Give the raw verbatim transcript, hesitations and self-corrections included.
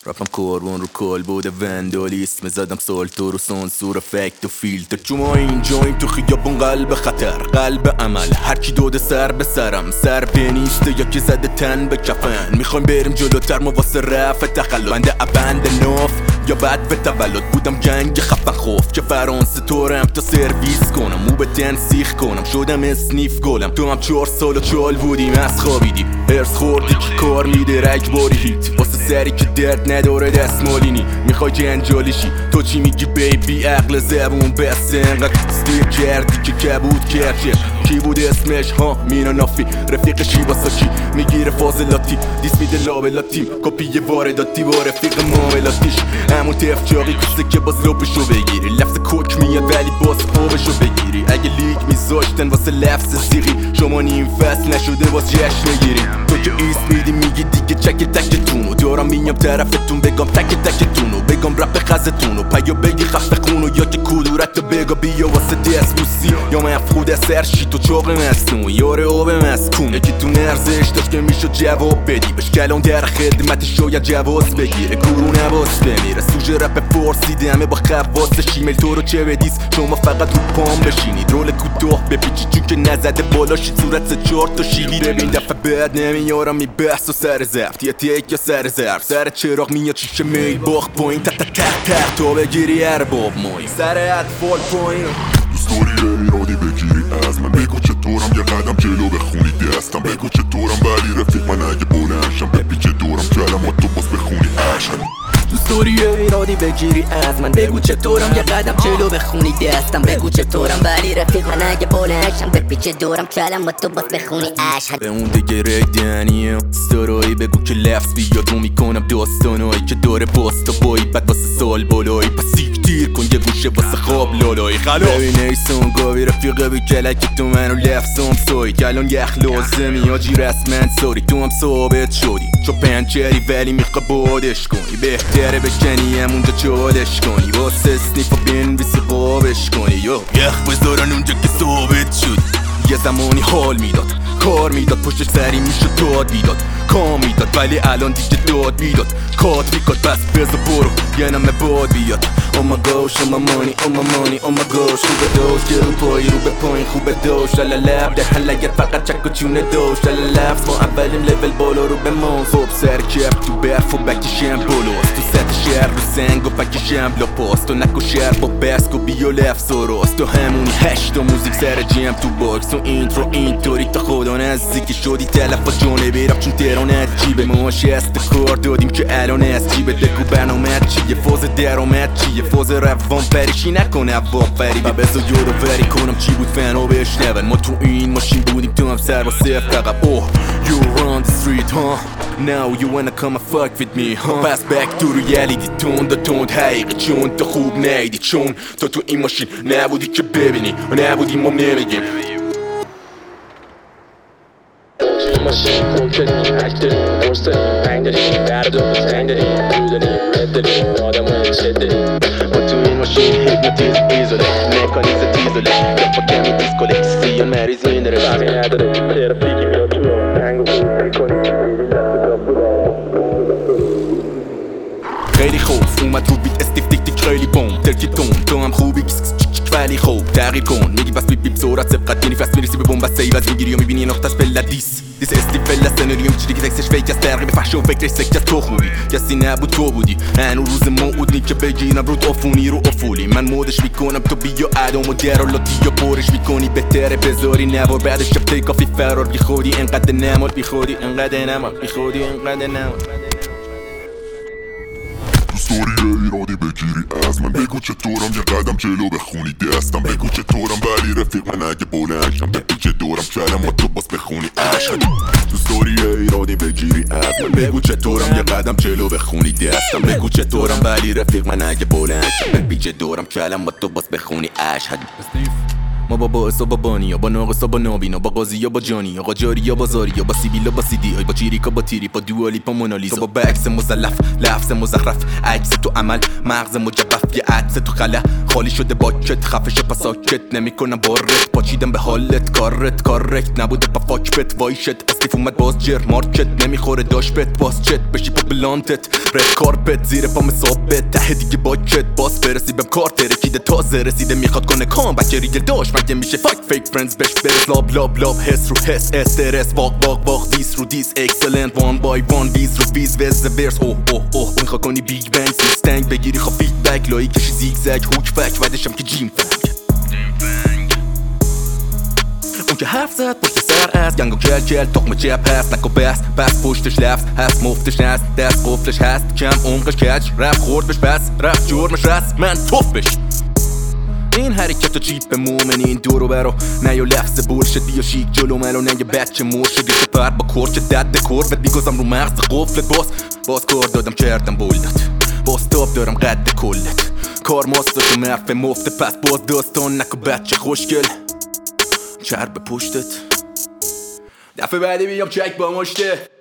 رفتم کاربون رو کال بوده وندالیسم زدم سالتور و سانسور افکت و فیلتر چون ما اینجاییم تو خیابون قلب خطر قلب عمل هرکی دوده سر به سرم سر پنیسته یا که زده تن به کفن میخوایم بریم جلوتر ما واسه رفع تخلط بنده ابند ناف یا بعد به تولد بودم گنگ خفن خوف که فرانسه طورم تا سرویس کنم مو به تن سیخ کنم شدم اسنیف گلم تو هم چهار سال و چال بودیم از خوابیدیم ارس خوردی که کار میده رگ باری هیت واسه سری که درد نداره دستمالینی میخوای جنجالیشی تو چی میگی بیبی عقل زبون بسته انقدر استیر کردی که کبود کرد کی بود اسمش ها مینا نافی رفیقشی واسه چی میگیره فاضلاتی دیس میده لابلاتیم کپی وارداتی با رفیق معاملاتیش همون تفجاقی کسته که باز لبشو بگیری لفظ کوک میاد ولی باز خوبشو بگیری اگه لیگ میذاشتن واسه لفظ زیغی شما نیم فصل نشده باز جشن میگیری تو که ایست میدی میگی دیگه چک تکتونو دارم میام طرفتون بگم تک تکتونو بگم رپ خزتونو پیا بگی خفه خونو یا که کدورت بگا بیا واسه دست بوسی یا مفقود از سرشی تو چاق مستون یاره آب مسکون یکی تو نرزش داشت که میشد جواب بدی بش کلان در خدمت شاید جواز بگیره گرو نواز بمیره سوژه رپ فارسی دمه با خواست شیمل تو رو چه بدیس شما فقط رو پام بشینید رول کوتاه بپیچی چون که نزده بالاشی صورت چهار تا شیلی ببین دفعه بعد نمیارم می بحث و سر زفت یه تیک یا سر زرف سر چراغ میاد شیشه میل باخ پایین تا تا تا تا تا بگیری ارباب مایی سر اطفال پایین دوستوری ایرادی بگیری از من بگو چطورم یه قدم جلو بخونی دستم بگو چطورم ولی رفیق من اگه بلنشم بپیچه دورم کلمات تو باز بخونی عشق دوستوری ایرادی بگیری از من بگو چطورم یه قدم جلو بخونی دستم بگو چطورم ولی رفیق من اگه بلنشم بپیچه دورم کلمات تو باز بخونی عشق به اون دیگه ریدنیم ستارایی بگو که لفظ بیاد رو میکنم داستانایی که داره پاستا بایی بد واسه سال بالایی پس تیر کن یه گوشه واسه خواب لالایی خلاص ببین ایسان گاوی رفیقه بی کلک تو منو لفظم سایی کلان یخ لازمی آجی رسمن ساری تو هم ثابت شدی چو پنچری ولی میخوا بادش کنی بهتره بکنی همونجا چالش کنی واسه اسنیفا بنویسی قابش کنی یو یخ بذارن اونجا که ثابت شد یه زمانی حال میداد کار میداد پشتش سری میشد داد بیداد کام میداد ولی الان دیگه داد بیداد کات میکاد بس بزا برو یه نمه باد بیاد Oh my gosh, oh my money, oh my money, oh my gosh خوبه دوش که رو پایی رو به پایین خوبه دوش لالا لب در حلقت فقط چک و چونه دوش لالا لفظ ما اولیم لیول بالا رو به موز خوب سر کف تو برف و بکشم بلوست تو ست شهر رو سنگ و بکشم لاپاست تو نکو شهر با بسک و بیو لفظ و راست تو همونی هشت و موزیک سر جیم تو باکس و اینترو اینطوری تا خدا نزدیکی شدی تلف و جانه بیرم چون تران از جیبه ما شست کار دادیم که الان از جیبه دکو برنامه چیه فاز درامت چیه فاز روان پریشی نکنه عواب فری و بزا یورو وری کنم چی بود فنا بشنون ما تو این ماشین بودیم تو هم سر با صفت عقب اوه you run the street huh now you wanna come and fuck with me huh pass back to reality تند و تند حقیقی چون تو خوب نیدی چون تو تو این ماشین نبودی که ببینی و نبودی ما نمیگیم ماشین خوب شدیم هک داریم قرص داریم پنگ داریم درد و تنگ داریم رو داریم رد داریم آدم های چه داریم ما تو این ماشین هیپنوتیزم ایزوله مکانیزم تیزوله کفا کمی دیسکوله سیان مریضی نداره فرقی نداره ترافیکی میاد تو رو پنگ و خوب میکنیم خیلی خوب اومد رو بیت استیف تیک تیک خیلی بوم ترکی تون تو هم خوبی ولی خوب تغییر کن میگی بس بیب بیب سرعت سبقت یعنی فست میرسی به بوم بس سیو از میگیری و میبینی نقطش فلت دیس دیس استی فلت سناریو میچینی که تکسش فیک از ترقیب فحش و فکرش سکت از تو خوبی کسی نبود تو بودی هنو روز موعود نی که بگیرم رود افونی رو افولی من مودش میکنم تو بیا ادام و درالاتی یا برش میکنی بهتره بذاری نوار بعدش شب تیکافی فرار بی خودی انقدر نماد بی خودی انقدر نماد بی خودی انقدر نماد دوستوری ایرادی بگیری از من بگو چطورم یه قدم جلو بخونی دستم بگو چطورم ولی رفیق من اگه بلنشم بگو چه دورم کلمات تو باز بخونی عشق دوستوری ایرادی بگیری از من بگو چطورم یه قدم جلو بخونی دستم بگو چطورم ولی رفیق من اگه بلنشم بگو چه دورم کلمات تو باز بخونی عشق ما با باعث و با بانی با ناقص و با نابینا با قاضی یا با جانی آقا جاری یا با زاری یا با سیبیل با سیدی ای با چیریکا با تیری با دوالی با مونالیزا با بکس مزلف لفظ مزخرف عکس تو عمل مغز مجبف یه عدس تو خلا خالی شده باکت خفش پساکت نمیکنم بارت پاچیدم به حالت کارت کارکت نبوده با فاک بت وایشت اسلیف اومد باز جر مارکت نمیخوره داش بت باز چت بشی پا بلانتت رد کارپت زیر پام ثابت ته دیگه باکت باز برسی بهم کار ترکیده تازه رسیده میخواد کنه کام بچه ریگل داشت مگه میشه فاک فیک فرندز بش برس لاب لاب لاب حس رو حس استرس واق واق واق دیس رو دیس اکسلنت وان بای وان ویز رو ویز وز ورس اوه اوه اوه میخواد کنی بیگ بنگ سیستنگ بگیری خواه فیدبک لایی کشی زیگ زگ هوک فک ودشم که جیم فنگ اون که حرف زد پشت سر از گنگ و کل کل تقم چپ هست نکو بس بس پشتش لفظ هست مفتش نست دست قفلش هست کم عمقش کج رفت خورد بش بس رفت جرمش رست من توف بش این حرکت و چیپ مومنی این دورو برو نه یو لفظ بولشت بیا شیک جلو ملو نه یه بچه مرشدی که پر با کور که دد کور بد بیگازم رو مغز قفلت باز باز کار دادم کردم بولدت باز تاب دارم قد کلت کار ماستاشو مرف مفته پس باز داستان نکو بچه خوشگل چرب پشتت دفعه بعدی بیام چک با مشته